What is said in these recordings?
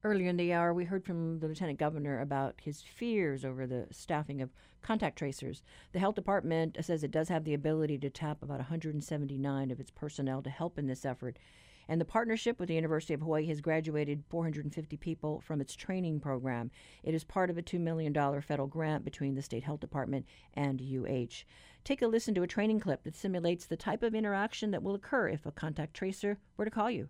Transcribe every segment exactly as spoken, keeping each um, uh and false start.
Earlier in the hour, we heard from the Lieutenant Governor about his fears over the staffing of contact tracers. The health department says it does have the ability to tap about one hundred seventy-nine of its personnel to help in this effort. And the partnership with the University of Hawaii has graduated four hundred fifty people from its training program. It is part of a two million dollars federal grant between the State Health Department and U H. Take a listen to a training clip that simulates the type of interaction that will occur if a contact tracer were to call you.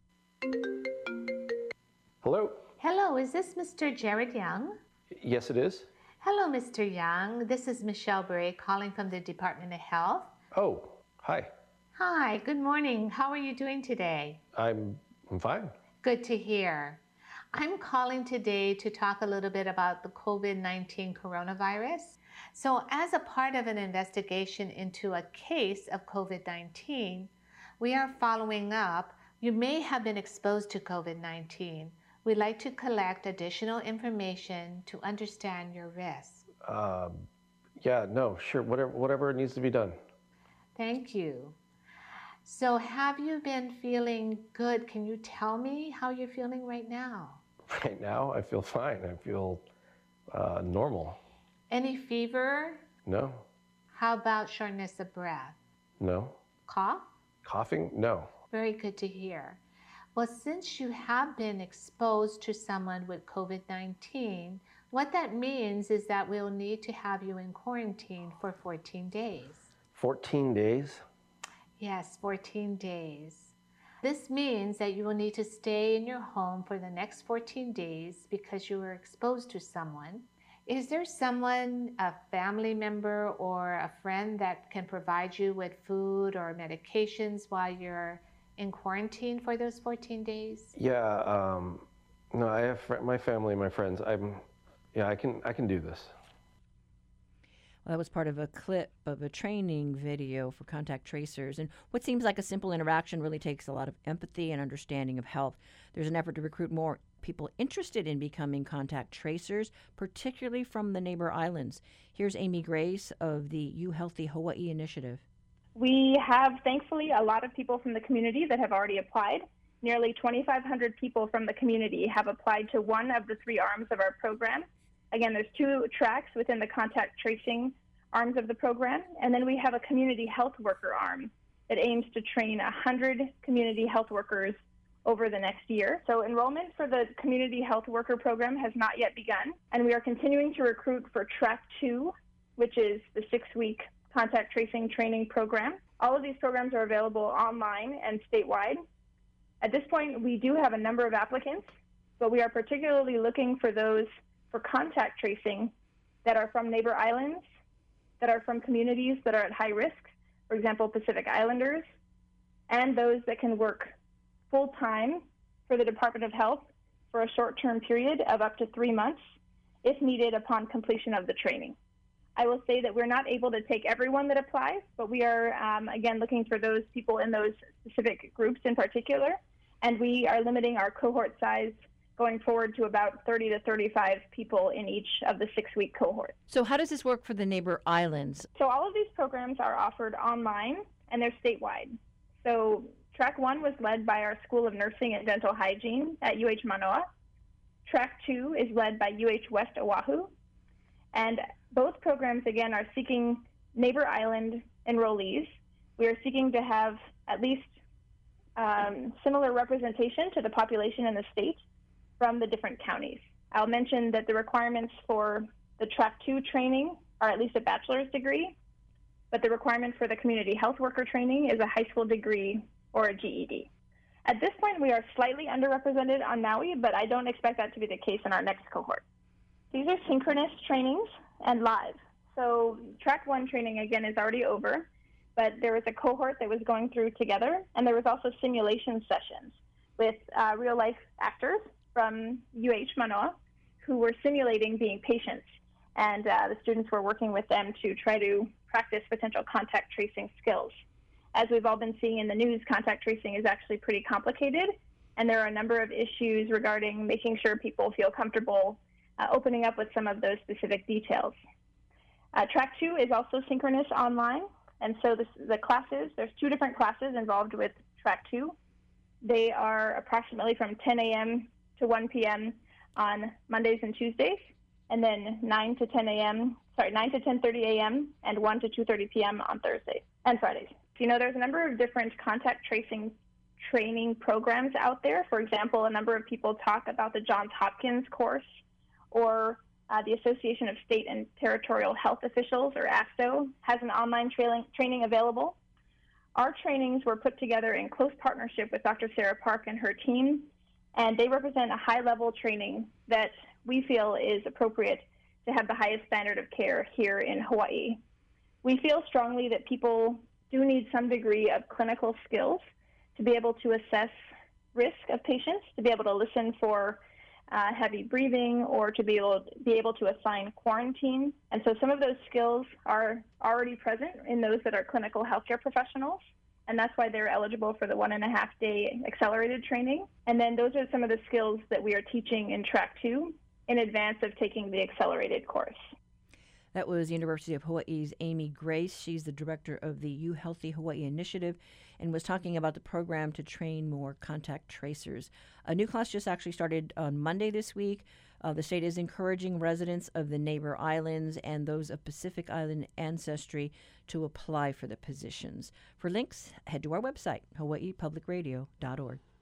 Hello. Hello, is this Mister Jared Young? Yes, it is. Hello, Mister Young. This is Michelle Bray calling from the Department of Health. Oh, hi. Hi, good morning. How are you doing today? I'm, I'm fine. Good to hear. I'm calling today to talk a little bit about the COVID nineteen coronavirus. So as a part of an investigation into a case of COVID nineteen, we are following up. You may have been exposed to COVID nineteen. We'd like to collect additional information to understand your risk. Um, yeah, no, sure, whatever, whatever needs to be done. Thank you. So have you been feeling good? Can you tell me how you're feeling right now? Right now, I feel fine. I feel uh, normal. Any fever? No. How about shortness of breath? No. Cough? Coughing? No. Very good to hear. Well, since you have been exposed to someone with COVID nineteen, what that means is that we'll need to have you in quarantine for fourteen days. fourteen days? Yes, fourteen days. This means that you will need to stay in your home for the next fourteen days because you were exposed to someone. Is there someone, a family member or a friend that can provide you with food or medications while you're in quarantine for those fourteen days? Yeah, um, no, I have fr- my family, my friends. I'm, yeah, I can, I can do this. Well, that was part of a clip of a training video for contact tracers. And what seems like a simple interaction really takes a lot of empathy and understanding of health. There's an effort to recruit more people interested in becoming contact tracers, particularly from the neighbor islands. Here's Amy Grace of the You Healthy Hawaii initiative. We have, thankfully, a lot of people from the community that have already applied. Nearly twenty-five hundred people from the community have applied to one of the three arms of our program. Again, there's two tracks within the contact tracing arms of the program, and then we have a community health worker arm that aims to train one hundred community health workers over the next year. So enrollment for the community health worker program has not yet begun, and we are continuing to recruit for track two, which is the six-week contact tracing training program. All of these programs are available online and statewide. At this point, we do have a number of applicants, but we are particularly looking for those for contact tracing that are from neighbor islands, that are from communities that are at high risk, for example, Pacific Islanders, and those that can work full-time for the Department of Health for a short-term period of up to three months, if needed upon completion of the training. I will say that we're not able to take everyone that applies, but we are, um, again, looking for those people in those specific groups in particular, and we are limiting our cohort size going forward to about thirty to thirty-five people in each of the six-week cohorts. So how does this work for the neighbor islands? So all of these programs are offered online, and they're statewide. So track one was led by our School of Nursing and Dental Hygiene at U H Manoa. Track two is led by U H West Oahu. And both programs, again, are seeking neighbor island enrollees. We are seeking to have at least um, similar representation to the population in the state from the different counties. I'll mention that the requirements for the track two training are at least a bachelor's degree, but the requirement for the community health worker training is a high school degree or a G E D. At this point, we are slightly underrepresented on Maui, but I don't expect that to be the case in our next cohort. These are synchronous trainings and live. So track one training, again, is already over, but there was a cohort that was going through together, and there was also simulation sessions with uh, real-life actors from U H Manoa who were simulating being patients, and uh, the students were working with them to try to practice potential contact tracing skills. As we've all been seeing in the news, contact tracing is actually pretty complicated, and there are a number of issues regarding making sure people feel comfortable uh, opening up with some of those specific details. Uh, track two is also synchronous online, and so this, the classes, there's two different classes involved with track two. They are approximately from ten a m to one p.m. on Mondays and Tuesdays, and then nine to ten a.m. Sorry, nine to ten thirty a.m. and one to two thirty p.m. on Thursdays and Fridays. You know, there's a number of different contact tracing training programs out there. For example, a number of people talk about the Johns Hopkins course, or uh, the Association of State and Territorial Health Officials, or A S T O, has an online training training available. Our trainings were put together in close partnership with Doctor Sarah Park and her team, and they represent a high-level training that we feel is appropriate to have the highest standard of care here in Hawaii. We feel strongly that people do need some degree of clinical skills to be able to assess risk of patients, to be able to listen for uh, heavy breathing, or to be able, be able to assign quarantine. And so some of those skills are already present in those that are clinical healthcare professionals, and that's why they're eligible for the one and a half day accelerated training. And then those are some of the skills that we are teaching in track two in advance of taking the accelerated course. That was University of Hawaii's Amy Grace. She's the director of the You Healthy Hawaii Initiative and was talking about the program to train more contact tracers. A new class just actually started on Monday this week. Uh, the state is encouraging residents of the neighbor islands and those of Pacific Island ancestry to apply for the positions. For links, head to our website, hawaii public radio dot org.